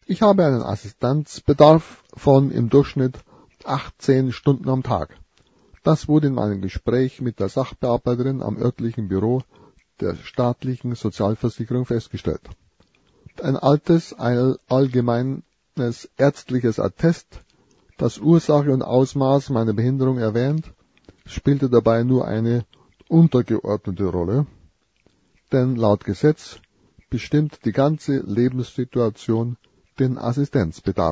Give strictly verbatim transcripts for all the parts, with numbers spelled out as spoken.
Ich habe einen Assistenzbedarf von im Durchschnitt achtzehn Stunden am Tag. Das wurde in meinem Gespräch mit der Sachbearbeiterin am örtlichen Büro der staatlichen Sozialversicherung festgestellt. Ein altes, ein allgemeines ärztliches Attest, das Ursache und Ausmaß meiner Behinderung erwähnt, spielte dabei nur eine untergeordnete Rolle, denn laut Gesetz bestimmt die ganze Lebenssituation den Assistenzbedarf.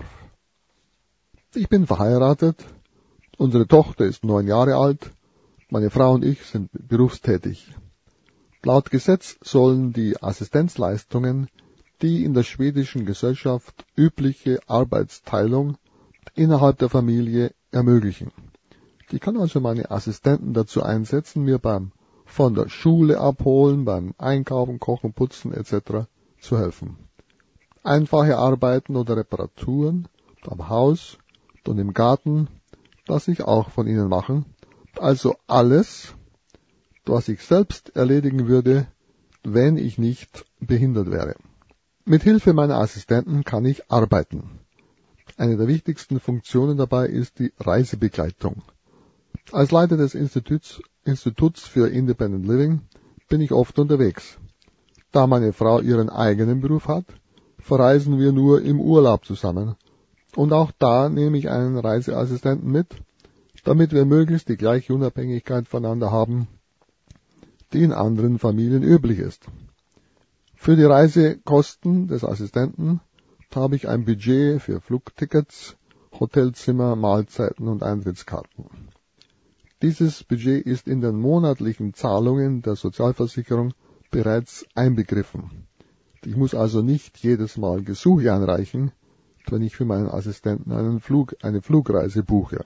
Ich bin verheiratet, unsere Tochter ist neun Jahre alt, meine Frau und ich sind berufstätig. Laut Gesetz sollen die Assistenzleistungen die in der schwedischen Gesellschaft übliche Arbeitsteilung innerhalb der Familie ermöglichen. Ich kann also meine Assistenten dazu einsetzen, mir beim von der Schule abholen, beim Einkaufen, Kochen, Putzen et cetera zu helfen. Einfache Arbeiten oder Reparaturen am Haus und im Garten lasse ich auch von ihnen machen. Also alles, was ich selbst erledigen würde, wenn ich nicht behindert wäre. Mit Hilfe meiner Assistenten kann ich arbeiten. Eine der wichtigsten Funktionen dabei ist die Reisebegleitung. Als Leiter des Instituts, Instituts für Independent Living bin ich oft unterwegs. Da meine Frau ihren eigenen Beruf hat, verreisen wir nur im Urlaub zusammen. Und auch da nehme ich einen Reiseassistenten mit, damit wir möglichst die gleiche Unabhängigkeit voneinander haben, die in anderen Familien üblich ist. Für die Reisekosten des Assistenten habe ich ein Budget für Flugtickets, Hotelzimmer, Mahlzeiten und Eintrittskarten. Dieses Budget ist in den monatlichen Zahlungen der Sozialversicherung bereits einbegriffen. Ich muss also nicht jedes Mal Gesuche einreichen, wenn ich für meinen Assistenten einen Flug, eine Flugreise buche.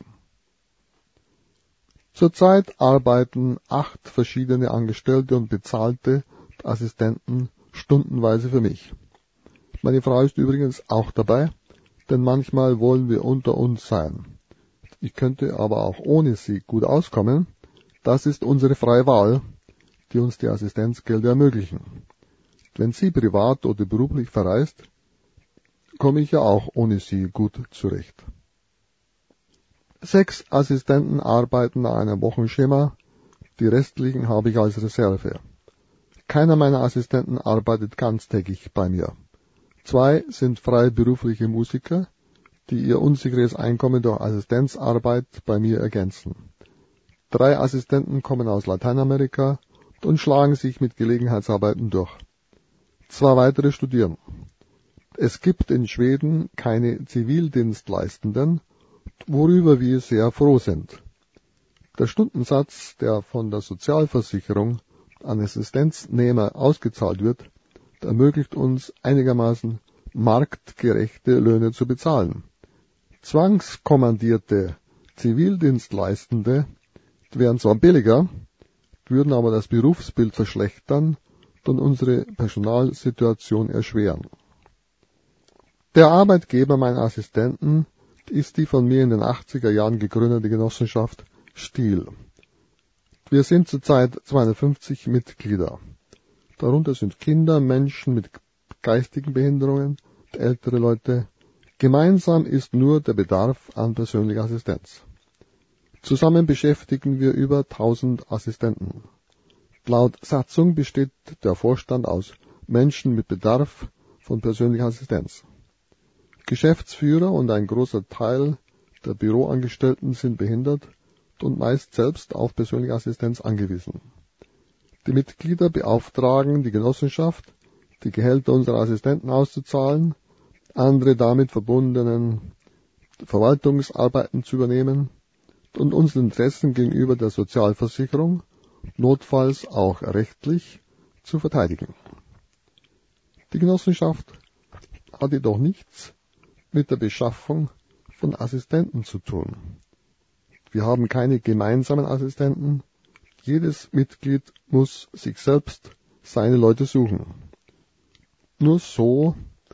Zurzeit arbeiten acht verschiedene Angestellte und bezahlte Assistenten stundenweise für mich. Meine Frau ist übrigens auch dabei, denn manchmal wollen wir unter uns sein. Ich könnte aber auch ohne sie gut auskommen. Das ist unsere freie Wahl, die uns die Assistenzgelder ermöglichen. Wenn sie privat oder beruflich verreist, komme ich ja auch ohne sie gut zurecht. Sechs Assistenten arbeiten nach einem Wochenschema, die restlichen habe ich als Reserve. Keiner meiner Assistenten arbeitet ganztägig bei mir. Zwei sind freiberufliche Musiker, die ihr unsicheres Einkommen durch Assistenzarbeit bei mir ergänzen. Drei Assistenten kommen aus Lateinamerika und schlagen sich mit Gelegenheitsarbeiten durch. Zwei weitere studieren. Es gibt in Schweden keine Zivildienstleistenden, worüber wir sehr froh sind. Der Stundensatz, der von der Sozialversicherung an Assistenznehmer ausgezahlt wird, ermöglicht uns einigermaßen marktgerechte Löhne zu bezahlen. Zwangskommandierte Zivildienstleistende wären zwar billiger, würden aber das Berufsbild verschlechtern und unsere Personalsituation erschweren. Der Arbeitgeber meiner Assistenten ist die von mir in den achtziger Jahren gegründete Genossenschaft Stihl. Wir sind zurzeit zweihundertfünfzig Mitglieder. Darunter sind Kinder, Menschen mit geistigen Behinderungen, ältere Leute. Gemeinsam ist nur der Bedarf an persönlicher Assistenz. Zusammen beschäftigen wir über tausend Assistenten. Laut Satzung besteht der Vorstand aus Menschen mit Bedarf von persönlicher Assistenz. Geschäftsführer und ein großer Teil der Büroangestellten sind behindert und meist selbst auf persönliche Assistenz angewiesen. Die Mitglieder beauftragen die Genossenschaft, die Gehälter unserer Assistenten auszuzahlen, andere damit verbundenen Verwaltungsarbeiten zu übernehmen und unsere Interessen gegenüber der Sozialversicherung, notfalls auch rechtlich, zu verteidigen. Die Genossenschaft hat jedoch nichts mit der Beschaffung von Assistenten zu tun. Wir haben keine gemeinsamen Assistenten. Jedes Mitglied muss sich selbst seine Leute suchen. Nur so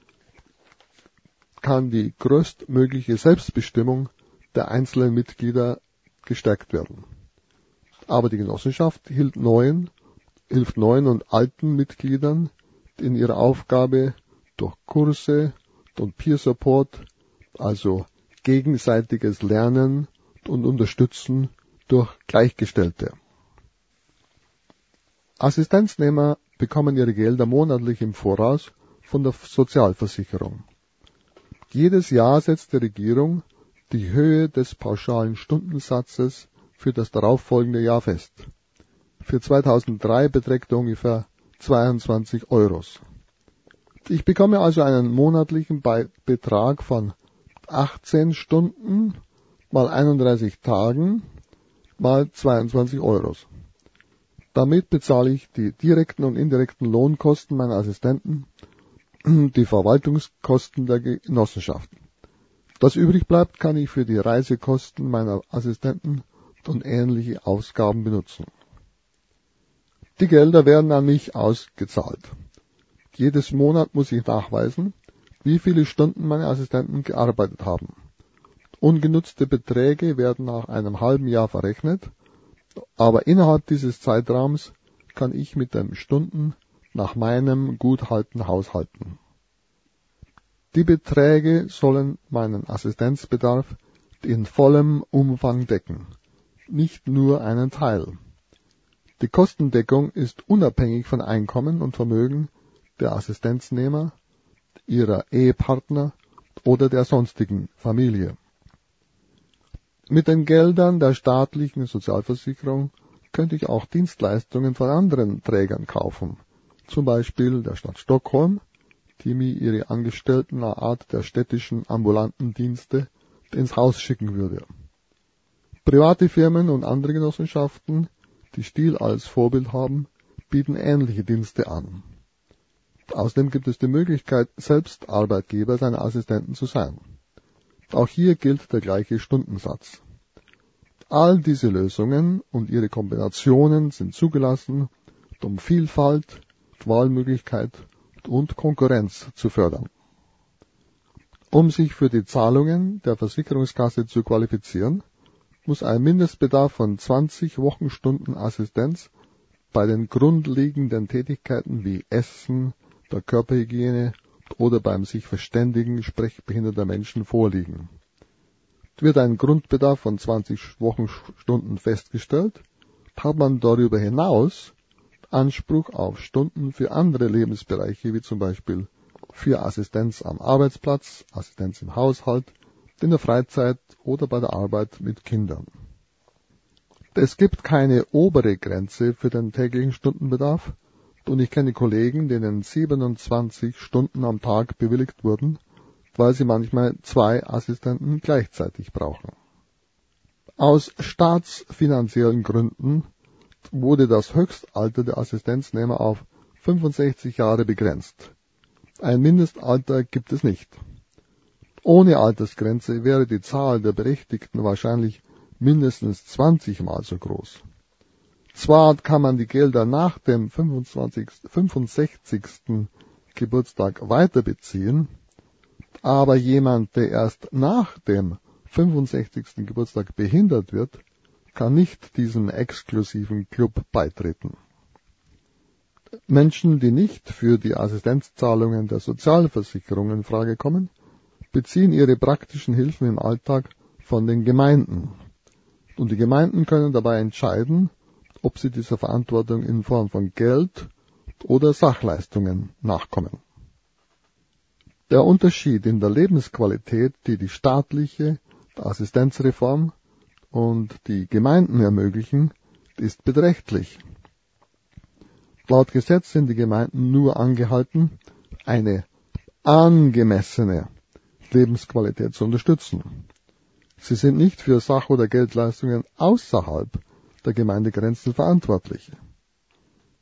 kann die größtmögliche Selbstbestimmung der einzelnen Mitglieder gestärkt werden. Aber die Genossenschaft hilft neuen, hilft neuen und alten Mitgliedern in ihrer Aufgabe durch Kurse, und Peer Support, also gegenseitiges Lernen und Unterstützen durch Gleichgestellte. Assistenznehmer bekommen ihre Gelder monatlich im Voraus von der Sozialversicherung. Jedes Jahr setzt die Regierung die Höhe des pauschalen Stundensatzes für das darauffolgende Jahr fest. Für zweitausenddrei beträgt er ungefähr zweiundzwanzig Euro. Ich bekomme also einen monatlichen Betrag von achtzehn Stunden mal einunddreißig Tagen mal zweiundzwanzig Euro. Damit bezahle ich die direkten und indirekten Lohnkosten meiner Assistenten, die Verwaltungskosten der Genossenschaften. Was übrig bleibt, kann ich für die Reisekosten meiner Assistenten und ähnliche Ausgaben benutzen. Die Gelder werden an mich ausgezahlt. Jedes Monat muss ich nachweisen, wie viele Stunden meine Assistenten gearbeitet haben. Ungenutzte Beträge werden nach einem halben Jahr verrechnet, aber innerhalb dieses Zeitraums kann ich mit den Stunden nach meinem Guthalten haushalten. Die Beträge sollen meinen Assistenzbedarf in vollem Umfang decken, nicht nur einen Teil. Die Kostendeckung ist unabhängig von Einkommen und Vermögen der Assistenznehmer, ihrer Ehepartner oder der sonstigen Familie. Mit den Geldern der staatlichen Sozialversicherung könnte ich auch Dienstleistungen von anderen Trägern kaufen, zum Beispiel der Stadt Stockholm, die mir ihre Angestellten einer Art der städtischen ambulanten Dienste ins Haus schicken würde. Private Firmen und andere Genossenschaften, die Stihl als Vorbild haben, bieten ähnliche Dienste an. Außerdem gibt es die Möglichkeit, selbst Arbeitgeber seiner Assistenten zu sein. Auch hier gilt der gleiche Stundensatz. All diese Lösungen und ihre Kombinationen sind zugelassen, um Vielfalt, Wahlmöglichkeit und Konkurrenz zu fördern. Um sich für die Zahlungen der Versicherungskasse zu qualifizieren, muss ein Mindestbedarf von zwanzig Wochenstunden Assistenz bei den grundlegenden Tätigkeiten wie Essen, der Körperhygiene oder beim sich verständigen sprechbehinderter Menschen vorliegen. Wird ein Grundbedarf von zwanzig Wochenstunden festgestellt, hat man darüber hinaus Anspruch auf Stunden für andere Lebensbereiche, wie zum Beispiel für Assistenz am Arbeitsplatz, Assistenz im Haushalt, in der Freizeit oder bei der Arbeit mit Kindern. Es gibt keine obere Grenze für den täglichen Stundenbedarf, und ich kenne Kollegen, denen siebenundzwanzig Stunden am Tag bewilligt wurden, weil sie manchmal zwei Assistenten gleichzeitig brauchen. Aus staatsfinanziellen Gründen wurde das Höchstalter der Assistenznehmer auf fünfundsechzig Jahre begrenzt. Ein Mindestalter gibt es nicht. Ohne Altersgrenze wäre die Zahl der Berechtigten wahrscheinlich mindestens zwanzig Mal so groß. Zwar kann man die Gelder nach dem fünfundsechzigsten Geburtstag weiter beziehen, aber jemand, der erst nach dem fünfundsechzigsten Geburtstag behindert wird, kann nicht diesem exklusiven Club beitreten. Menschen, die nicht für die Assistenzzahlungen der Sozialversicherung in Frage kommen, beziehen ihre praktischen Hilfen im Alltag von den Gemeinden. Und die Gemeinden können dabei entscheiden, ob sie dieser Verantwortung in Form von Geld oder Sachleistungen nachkommen. Der Unterschied in der Lebensqualität, die die staatliche Assistenzreform und die Gemeinden ermöglichen, ist beträchtlich. Laut Gesetz sind die Gemeinden nur angehalten, eine angemessene Lebensqualität zu unterstützen. Sie sind nicht für Sach- oder Geldleistungen außerhalb der Gemeindegrenzen verantwortlich.